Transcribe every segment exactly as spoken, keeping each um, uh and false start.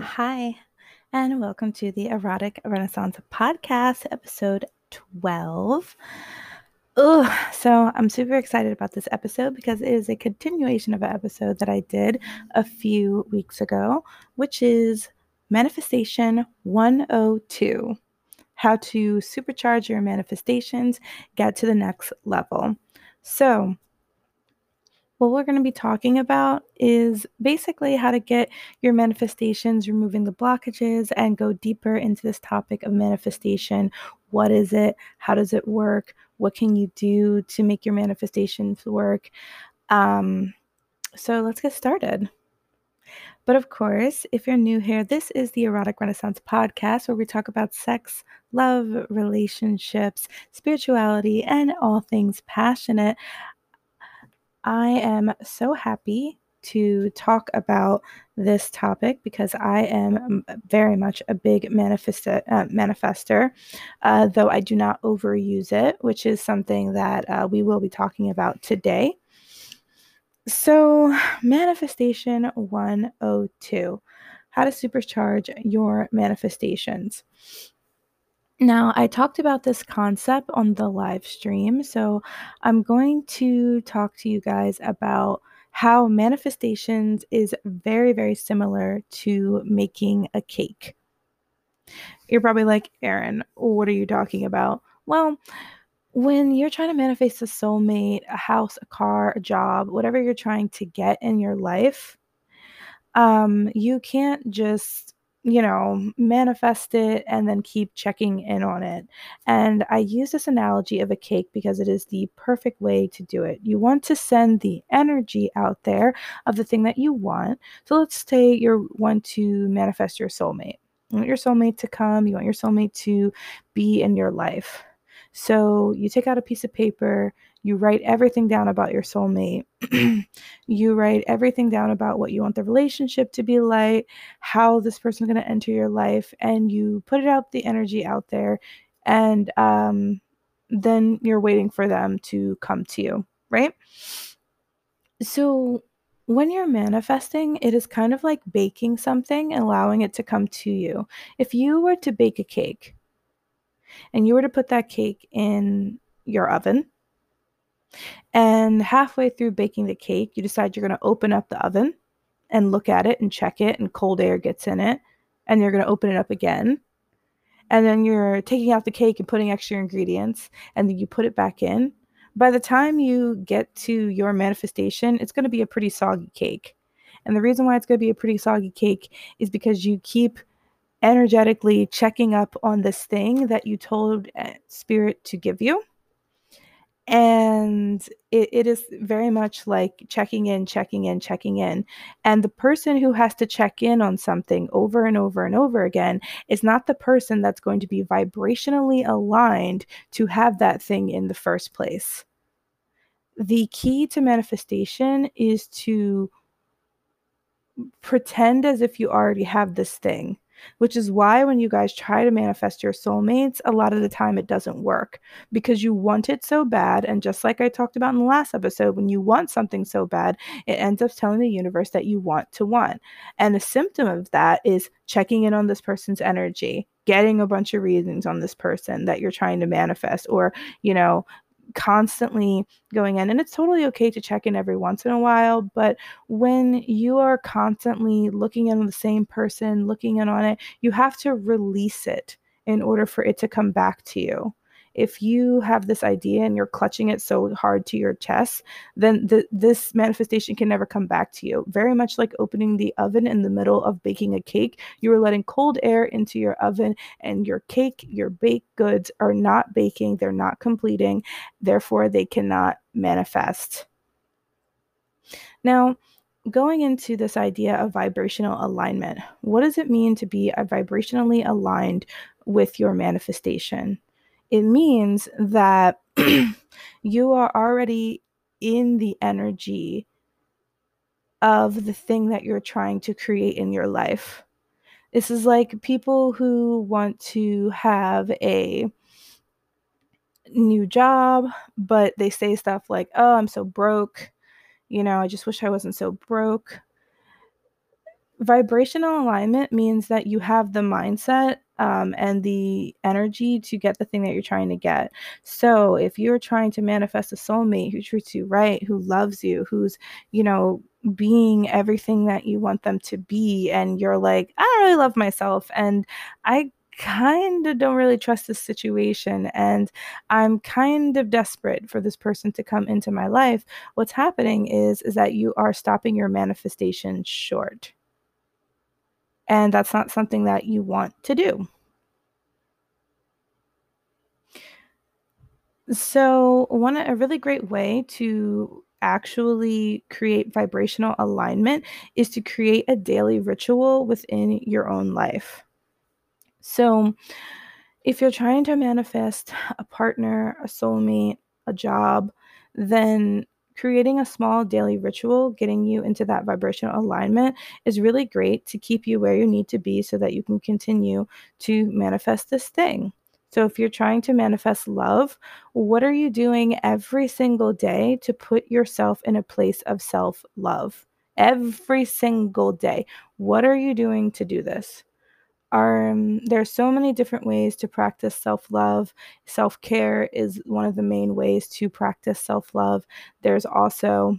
Hi, and welcome to the Erotic Renaissance Podcast, episode twelve. Ugh, so I'm super excited about this episode because it is a continuation of an episode that I did a few weeks ago, which is Manifestation one oh two, how to supercharge your manifestations, get to the next level. So, what we're going to be talking about is basically how to get your manifestations, removing the blockages, and go deeper into this topic of manifestation. What is it? How does it work? What can you do to make your manifestations work? Um, so let's get started. But of course, if you're new here, this is the Erotic Renaissance Podcast where we talk about sex, love, relationships, spirituality, and all things passionate. I am so happy to talk about this topic because I am very much a big manifest- uh, manifester, uh, though I do not overuse it, which is something that uh, we will be talking about today. So, Manifestation one oh two, how to supercharge your manifestations. Now, I talked about this concept on the live stream, so I'm going to talk to you guys about how manifestations is very, very similar to making a cake. You're probably like, Erin, what are you talking about? Well, when you're trying to manifest a soulmate, a house, a car, a job, whatever you're trying to get in your life, um, you can't just, you know, manifest it and then keep checking in on it. And I use this analogy of a cake because it is the perfect way to do it. You want to send the energy out there of the thing that you want. So let's say you want to manifest your soulmate. You want your soulmate to come, you want your soulmate to be in your life. So you take out a piece of paper, you write everything down about your soulmate. You write everything down about what you want the relationship to be like, how this person's going to enter your life, and you put it out, the energy out there, and um, then you're waiting for them to come to you, right? So when you're manifesting, it is kind of like baking something and allowing it to come to you. If you were to bake a cake and you were to put that cake in your oven, and halfway through baking the cake, you decide you're going to open up the oven and look at it and check it, and cold air gets in it, and you're going to open it up again. And then you're taking out the cake and putting extra ingredients, and then you put it back in. By the time you get to your manifestation, it's going to be a pretty soggy cake. And the reason why it's going to be a pretty soggy cake is because you keep energetically checking up on this thing that you told Spirit to give you. And it, it is very much like checking in, checking in, checking in. And the person who has to check in on something over and over and over again is not the person that's going to be vibrationally aligned to have that thing in the first place. The key to manifestation is to pretend as if you already have this thing, which is why when you guys try to manifest your soulmates, a lot of the time it doesn't work because you want it so bad. And just like I talked about in the last episode, when you want something so bad, it ends up telling the universe that you want to want. And a symptom of that is checking in on this person's energy, getting a bunch of readings on this person that you're trying to manifest, or, you know, constantly going in. And it's totally okay to check in every once in a while, but when you are constantly looking in on the same person, looking in on it, you have to release it in order for it to come back to you. If you have this idea and you're clutching it so hard to your chest, then the, this manifestation can never come back to you. Very much like opening the oven in the middle of baking a cake. You are letting cold air into your oven, and your cake, your baked goods are not baking, they're not completing, therefore they cannot manifest. Now, going into this idea of vibrational alignment, what does it mean to be vibrationally aligned with your manifestation? It means that you are already in the energy of the thing that you're trying to create in your life. This is like people who want to have a new job, but they say stuff like, oh, I'm so broke. You know, I just wish I wasn't so broke. Vibrational alignment means that you have the mindset um, and the energy to get the thing that you're trying to get. So if you're trying to manifest a soulmate who treats you right, who loves you, who's, you know, being everything that you want them to be, and you're like, I don't really love myself, and I kind of don't really trust this situation, and I'm kind of desperate for this person to come into my life, what's happening is is that you are stopping your manifestation short. And that's not something that you want to do. So, one a really great way to actually create vibrational alignment is to create a daily ritual within your own life. So, if you're trying to manifest a partner, a soulmate, a job, then creating a small daily ritual, getting you into that vibrational alignment is really great to keep you where you need to be so that you can continue to manifest this thing. So, if you're trying to manifest love, what are you doing every single day to put yourself in a place of self love? Every single day. What are you doing to do this? Are um, there are so many different ways to practice self-love. Self-care is one of the main ways to practice self-love. There's also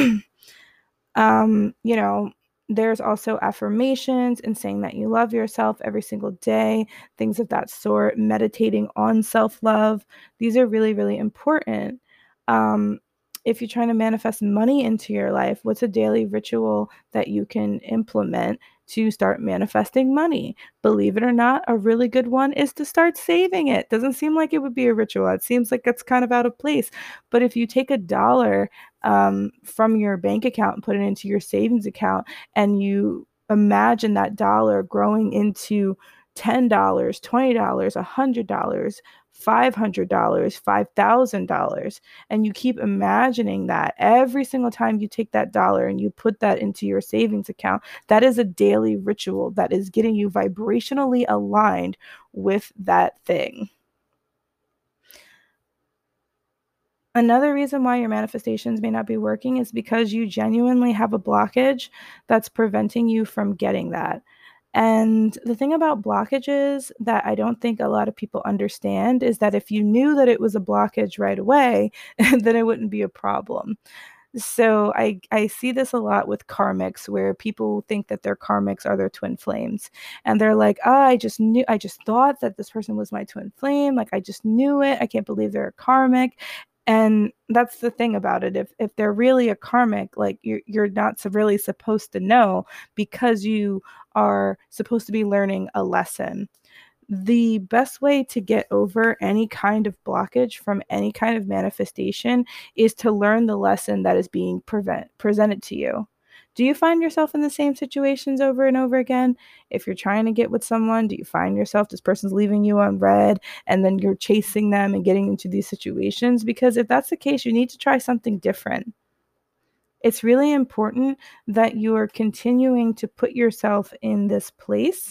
um, you know, there's also affirmations and saying that you love yourself every single day, things of that sort, meditating on self-love. These are really, really important. Um, if you're trying to manifest money into your life, what's a daily ritual that you can implement to start manifesting money? Believe it or not, a really good one is to start saving it. Doesn't seem like it would be a ritual. It seems like it's kind of out of place. But if you take a dollar um, from your bank account and put it into your savings account, and you imagine that dollar growing into ten dollars, twenty dollars, one hundred dollars, five hundred dollars, five thousand dollars, and you keep imagining that every single time you take that dollar and you put that into your savings account, that is a daily ritual that is getting you vibrationally aligned with that thing. Another reason why your manifestations may not be working is because you genuinely have a blockage that's preventing you from getting that. And the thing about blockages that I don't think a lot of people understand is that if you knew that it was a blockage right away, then it wouldn't be a problem. So I I see this a lot with karmics, where people think that their karmics are their twin flames. And they're like, "Oh, I just knew I just thought that this person was my twin flame. Like I just knew it. I can't believe they're a karmic." And that's the thing about it. If if they're really a karmic, like you're you're not so really supposed to know, because you are supposed to be learning a lesson. The best way to get over any kind of blockage from any kind of manifestation is to learn the lesson that is being prevent, presented to you. Do you find yourself in the same situations over and over again? If you're trying to get with someone, do you find yourself this person's leaving you on red and then you're chasing them and getting into these situations? Because if that's the case, you need to try something different. It's really important that you are continuing to put yourself in this place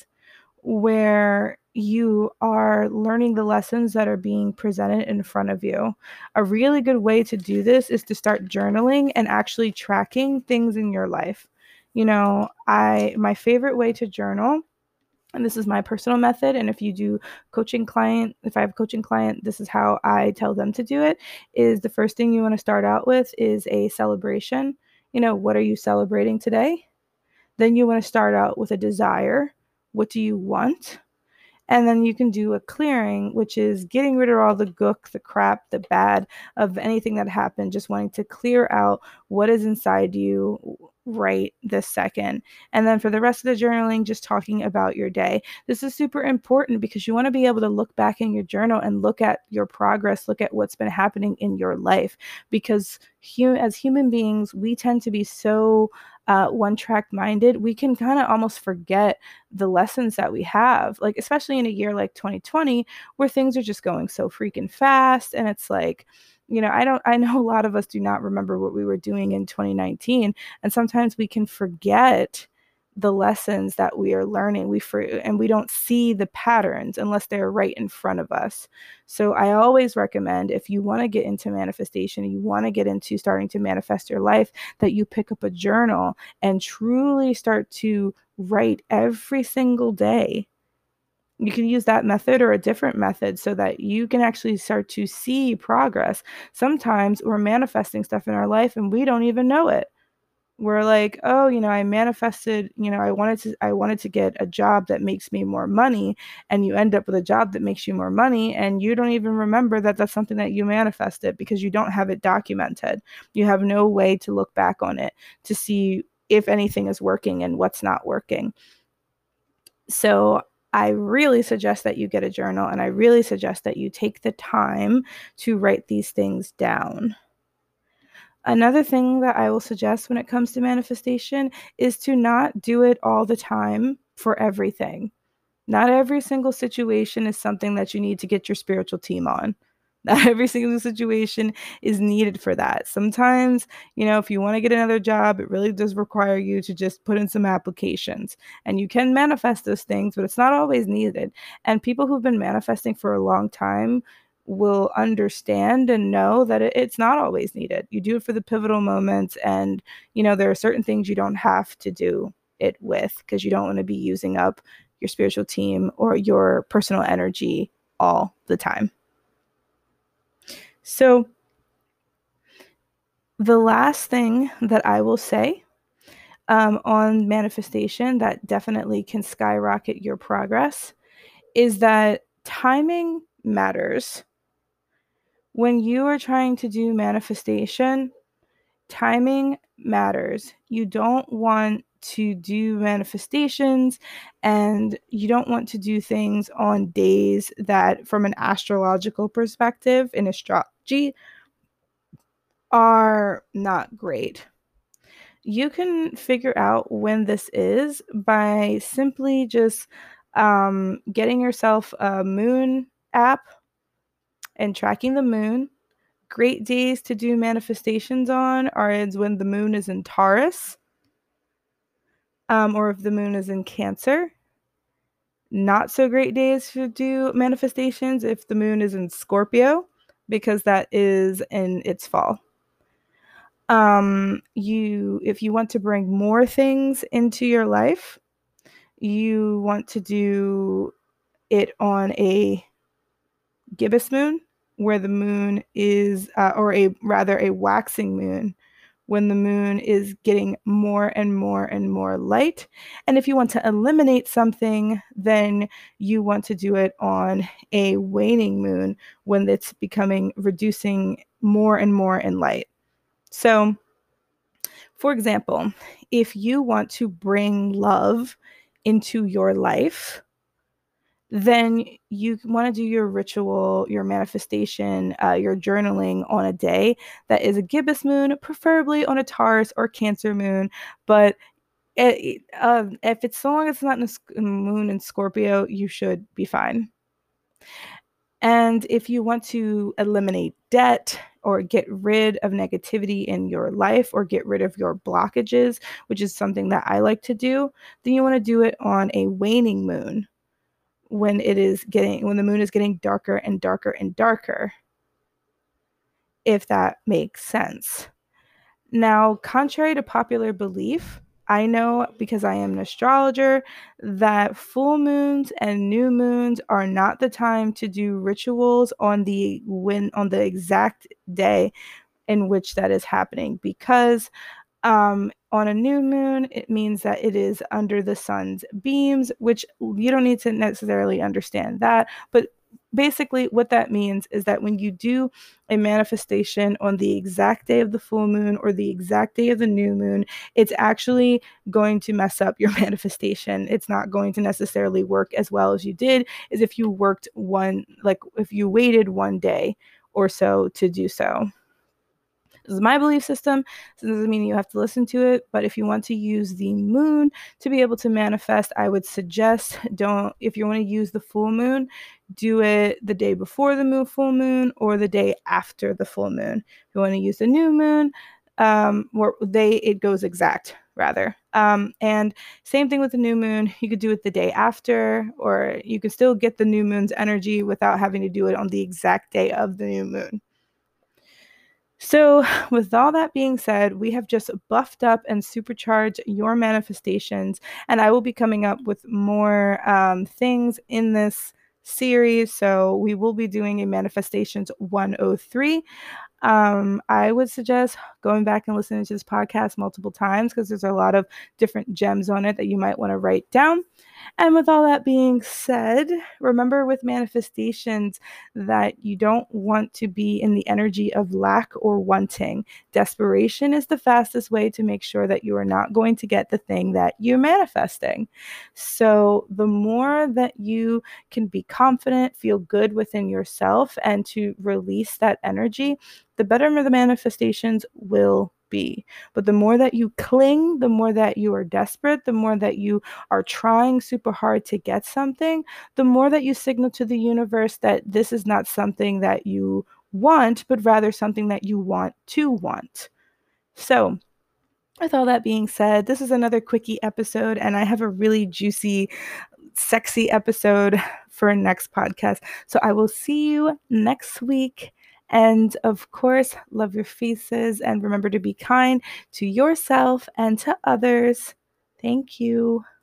where you are learning the lessons that are being presented in front of you. A really good way to do this is to start journaling and actually tracking things in your life. You know, I my favorite way to journal, and this is my personal method, and if you do coaching client, if I have a coaching client, this is how I tell them to do it, is the first thing you want to start out with is a celebration. You know, what are you celebrating today? Then you want to start out with a desire. What do you want? And then you can do a clearing, which is getting rid of all the gook, the crap, the bad of anything that happened, just wanting to clear out what is inside you right this second. And then for the rest of the journaling, just talking about your day. This is super important because you want to be able to look back in your journal and look at your progress, look at what's been happening in your life. Because hu- as human beings, we tend to be so uh, one track minded, we can kind of almost forget the lessons that we have, like, especially in a year like twenty twenty, where things are just going so freaking fast. And it's like, you know, I don't, I know a lot of us do not remember what we were doing in twenty nineteen. And sometimes we can forget the lessons that we are learning. We for, and we don't see the patterns unless they're right in front of us. So I always recommend, if you want to get into manifestation, you want to get into starting to manifest your life, that you pick up a journal and truly start to write every single day. You can use that method or a different method so that you can actually start to see progress. Sometimes we're manifesting stuff in our life and we don't even know it. We're like, oh, you know, I manifested, you know, I wanted to, I wanted to get a job that makes me more money. And you end up with a job that makes you more money. And you don't even remember that that's something that you manifested because you don't have it documented. You have no way to look back on it to see if anything is working and what's not working. So I really suggest that you get a journal, and I really suggest that you take the time to write these things down. Another thing that I will suggest when it comes to manifestation is to not do it all the time for everything. Not every single situation is something that you need to get your spiritual team on. Not every single situation is needed for that. Sometimes, you know, if you want to get another job, it really does require you to just put in some applications. And you can manifest those things, but it's not always needed. And people who've been manifesting for a long time will understand and know that it, it's not always needed. You do it for the pivotal moments. And, you know, there are certain things you don't have to do it with because you don't want to be using up your spiritual team or your personal energy all the time. So the last thing that I will say um, on manifestation that definitely can skyrocket your progress is that timing matters. When you are trying to do manifestation, timing matters. You don't want to do manifestations and you don't want to do things on days that, from an astrological perspective in astrology, are not great. You can figure out when this is by simply just um, getting yourself a moon app and tracking the moon. Great days to do manifestations on are when the moon is in Taurus, um, or if the moon is in Cancer. Not so great days to do manifestations if the moon is in Scorpio, because that is in its fall. Um, you, if you want to bring more things into your life, you want to do it on a gibbous moon, where the moon is, uh, or a rather a waxing moon, when the moon is getting more and more and more light. And if you want to eliminate something, then you want to do it on a waning moon, when it's becoming, reducing more and more in light. So, for example, if you want to bring love into your life, then you want to do your ritual, your manifestation, uh, your journaling on a day that is a gibbous moon, preferably on a Taurus or Cancer moon. But it, uh, if it's, so long as it's not in a moon in Scorpio, you should be fine. And if you want to eliminate debt or get rid of negativity in your life or get rid of your blockages, which is something that I like to do, then you want to do it on a waning moon, when it is getting, when the moon is getting darker and darker and darker, if that makes sense. Now, contrary to popular belief, I know, because I am an astrologer, that full moons and new moons are not the time to do rituals on the when on the exact day in which that is happening, because um, on a new moon, it means that it is under the sun's beams, which you don't need to necessarily understand that, but basically what that means is that when you do a manifestation on the exact day of the full moon or the exact day of the new moon, it's actually going to mess up your manifestation. It's not going to necessarily work as well as you did as if you worked one, like if you waited one day or so to do so. This is my belief system. So it doesn't mean you have to listen to it. But if you want to use the moon to be able to manifest, I would suggest don't, if you want to use the full moon, do it the day before the moon, full moon, or the day after the full moon. If you want to use the new moon, um, where they, it goes exact. rather. Um, and same thing with the new moon. You could do it the day after, or you could still get the new moon's energy without having to do it on the exact day of the new moon. So, with all that being said, we have just buffed up and supercharged your manifestations, and I will be coming up with more um, things in this series. So, we will be doing a Manifestations one oh three. Um, I would suggest going back and listening to this podcast multiple times because there's a lot of different gems on it that you might want to write down. And with all that being said, remember with manifestations that you don't want to be in the energy of lack or wanting. Desperation is the fastest way to make sure that you are not going to get the thing that you're manifesting. So the more that you can be confident, feel good within yourself, and to release that energy, the better the manifestations will be. But the more that you cling, the more that you are desperate, the more that you are trying super hard to get something, the more that you signal to the universe that this is not something that you want, but rather something that you want to want. So, with all that being said, this is another quickie episode, and I have a really juicy, sexy episode for next podcast. So I will see you next week. And of course, love your faces and remember to be kind to yourself and to others. Thank you.